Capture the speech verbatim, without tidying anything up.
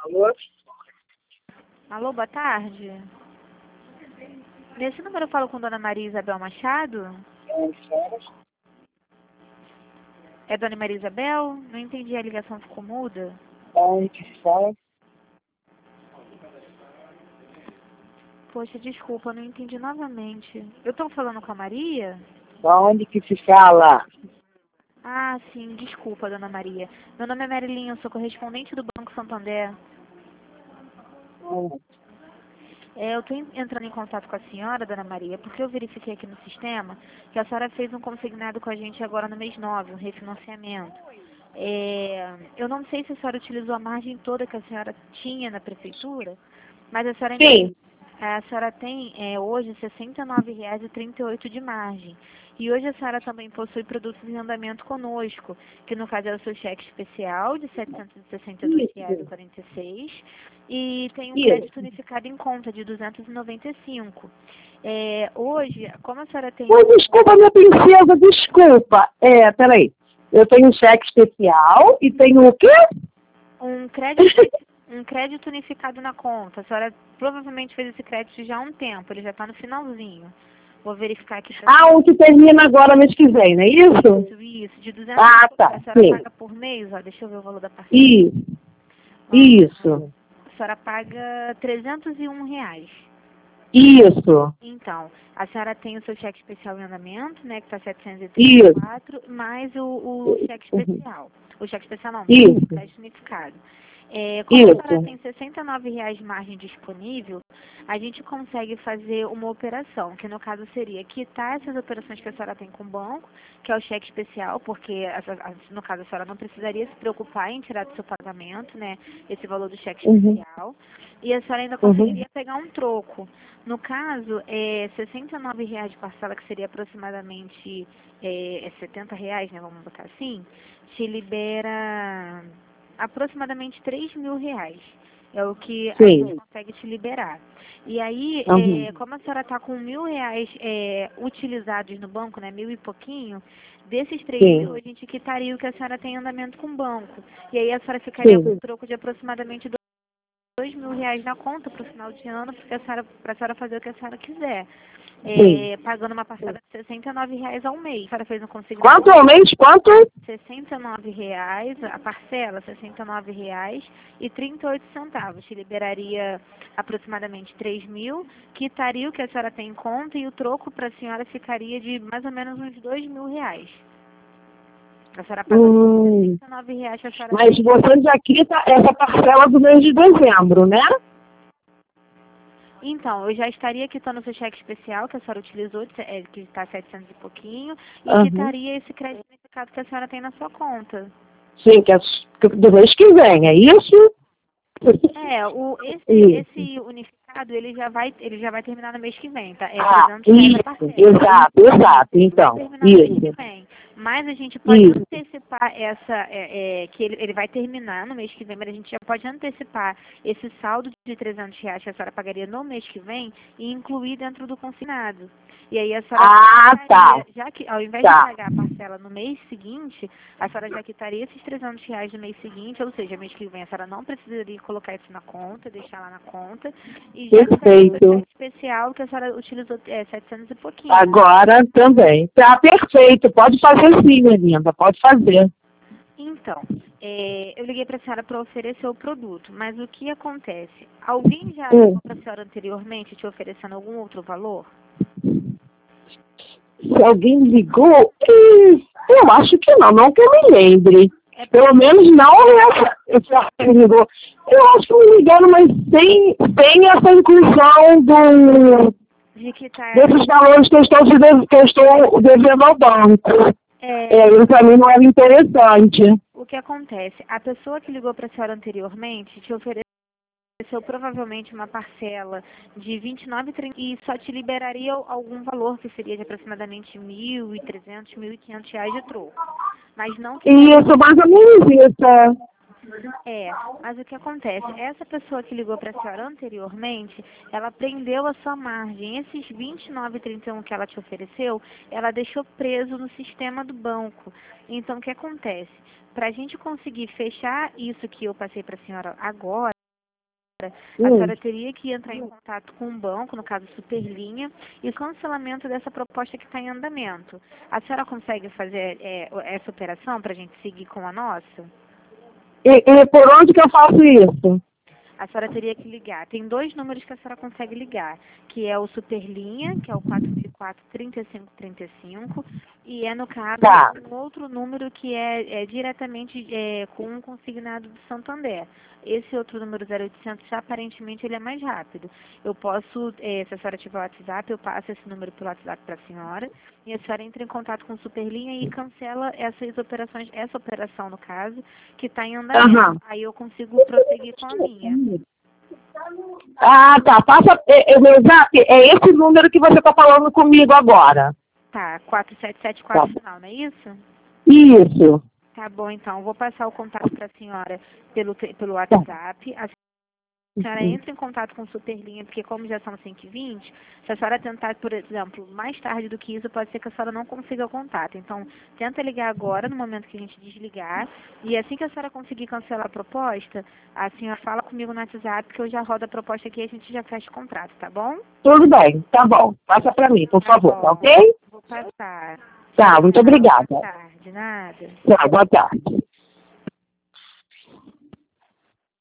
Alô? Alô, boa tarde. Nesse número eu falo com Dona Maria Isabel Machado? É Dona Maria Isabel? Não entendi, a ligação ficou muda. Onde que fala? Poxa, desculpa, não entendi novamente. Eu estou falando com a Maria? Onde que se fala? Ah, sim, desculpa, Dona Maria. Meu nome é Marilyn, eu sou correspondente do Banco Santander. Hum, É, eu estou entrando em contato com a senhora, Dona Maria, porque eu verifiquei aqui no sistema que a senhora fez um consignado com a gente agora no mês nove, um refinanciamento. É, eu não sei se a senhora utilizou a margem toda que a senhora tinha na prefeitura, mas a senhora ainda Sim. a senhora tem é, hoje sessenta e nove reais e trinta e oito de margem. E hoje a senhora também possui produtos em andamento conosco, que no caso é o seu cheque especial de setecentos e sessenta e dois reais e Isso. quarenta e seis e tem um Isso. crédito unificado em conta de duzentos e noventa e cinco. É, hoje, como a senhora tem Ô, desculpa, minha princesa, desculpa. É, peraí. Eu tenho um cheque especial e tenho o quê? um crédito, um crédito unificado na conta, a senhora provavelmente fez esse crédito já há um tempo, ele já está no finalzinho. Vou verificar aqui para Ah, um que termina agora mês que vem, não é isso? isso, isso, de duzentos Ah, a tá. senhora Sim. paga por mês, ó, deixa eu ver o valor da parcela. Isso. Ó, Isso. a senhora paga trezentos e um reais. Isso. Então, a senhora tem o seu cheque especial em andamento, né, que está setecentos e trinta e Isso. quatro, mais o, o cheque Uhum. especial. O cheque especial não, Isso. o crédito unificado. É, como a senhora Isso. tem sessenta e nove reais de margem disponível, a gente consegue fazer uma operação, que no caso seria quitar essas operações que a senhora tem com o banco, que é o cheque especial, porque essa- a- no caso a senhora não precisaria se preocupar em tirar do seu pagamento, né, esse valor do cheque Uhum. especial, e a senhora ainda Uhum. conseguiria pegar um troco. No caso, é sessenta e nove reais de parcela, que seria aproximadamente é, é setenta reais, né, vamos botar assim, te libera aproximadamente três mil reais. É o que a Sim. gente consegue te liberar. E aí, Uhum. é, como a senhora está com mil reais é, utilizados no banco, né, mil e pouquinho, desses três Sim. mil a gente quitaria o que a senhora tem em andamento com o banco. E aí a senhora ficaria com um Sim. troco de aproximadamente dois mil reais na conta para o final de ano, porque a senhora, para a senhora fazer o que a senhora quiser. Sim. É, pagando uma parcela de sessenta e nove reais ao mês. A senhora fez um consignado Quanto ao mês? Quanto? sessenta e nove reais, a parcela sessenta e nove reais e trinta e oito centavos. Te liberaria aproximadamente três mil, quitaria o que a senhora tem em conta e o troco para a senhora ficaria de mais ou menos uns dois mil reais. A senhora pagando Hum. sessenta e nove reais que a senhora Mas tem. você já quita essa parcela do mês de dezembro, né? Então, eu já estaria quitando o seu cheque especial que a senhora utilizou, de se- é, que está setecentos e pouquinho, e Uhum. quitaria esse crédito unificado que a senhora tem na sua conta. Sim, que é que do mês que vem, é isso? É, o, esse, Isso. esse unificado, ele já vai, ele já vai terminar no mês que vem, tá? É Ah, trezentos reais a isso. parcela. Exato, exato. Vai Então, terminar no mês que isso. vem. Mas a gente pode Isso. antecipar essa, é, é, que ele, ele vai terminar no mês que vem, mas a gente já pode antecipar esse saldo de trezentos reais que a senhora pagaria no mês que vem e incluir dentro do consignado. E aí a senhora Ah, tá. pagaria, já que ao invés de Tá. pagar a parcela no mês seguinte, a senhora já quitaria esses trezentos reais no mês seguinte, ou seja, mês que vem a senhora não precisaria colocar isso na conta, deixar lá na conta, e já quitaria o seu Perfeito. cheque especial que a senhora utilizou é, setecentos e pouquinho. Agora também. Tá perfeito. Pode fazer sim, minha linda. Pode fazer. Então, é, eu liguei para a senhora para oferecer o produto, mas o que acontece? Alguém já Hum. ligou para a senhora anteriormente te oferecendo algum outro valor? Se alguém ligou, ih, eu acho que não, não que eu me lembre. É Pelo porque, menos não essa, esse alguém ligou. Eu acho que me ligaram, mas sem, sem essa inclusão do, de que tá, desses valores que eu estou, de, que eu estou devendo ao banco. é, É, isso para mim não era interessante. o que acontece? A pessoa que ligou para a senhora anteriormente te ofereceu provavelmente uma parcela de vinte e nove reais e trinta e só te liberaria algum valor que seria de aproximadamente mil e trezentos, mil e quinhentos reais de troco. Mas não quitaria. Isso, mais ou menos isso. É, mas o que acontece? Essa pessoa que ligou para a senhora anteriormente, ela prendeu a sua margem. Esses vinte e nove reais e trinta e um que ela te ofereceu, ela deixou preso no sistema do banco. Então, o que acontece? Para a gente conseguir fechar isso que eu passei para a senhora agora, A Hum. senhora teria que entrar em contato com o banco, no caso Superlinha, e cancelamento dessa proposta que está em andamento. A senhora consegue fazer é, essa operação para a gente seguir com a nossa? E, e por onde que eu faço isso? A senhora teria que ligar. Tem dois números que a senhora consegue ligar, que é o Superlinha, que é o quatro mil e quatro, trinta e cinco trinta e cinco, e é, no caso, Tá. um outro número que é, é diretamente é, com um consignado do Santander. Esse outro número zero oitocentos, aparentemente, ele é mais rápido. Eu posso, é, se a senhora tiver o WhatsApp, eu passo esse número pelo WhatsApp para a senhora, e a senhora entra em contato com o Superlinha e cancela essas operações, essa operação, no caso, que está em andamento. Aham. Aí eu consigo prosseguir com a minha. Ah, tá. Passa, é, é, meu zap, é esse número que você está falando comigo agora. Tá, quatro sete sete Tá. quatro final, não é isso? Isso. Tá bom, então. Vou passar o contato para a senhora pelo, te- pelo WhatsApp. A senhora entra em contato com o Superlinha, porque como já são cinco e vinte, se a senhora tentar, por exemplo, mais tarde do que isso, pode ser que a senhora não consiga o contato. Então, tenta ligar agora, no momento que a gente desligar, e assim que a senhora conseguir cancelar a proposta, a senhora fala comigo no WhatsApp, que eu já rodo a proposta aqui e a gente já fecha o contrato, tá bom? Tudo bem, tá bom. Passa para mim, por Tá favor, tá bom. ok? Vou passar. Tá, muito Boa obrigada. tarde, nada. Tá, boa tarde.